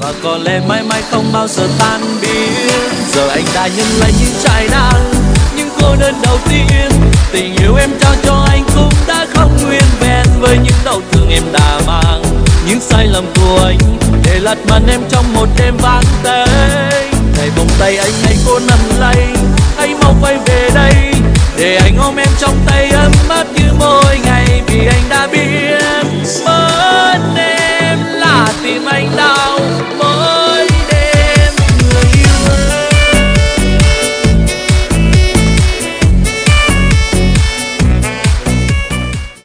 và có lẽ mãi mãi không bao giờ tan biến. Giờ anh đã nhận lại những trái nắng, những cô đơn đầu tiên. Tình yêu em trao cho anh cũng đã không nguyên vẹn, với những đau thương em đã mang, những sai lầm của anh để lật mặt em trong một đêm vắng tay. Này vòng tay anh hãy cố nắm lấy, hãy mau quay về đây để anh ôm em trong tay ấm áp như môi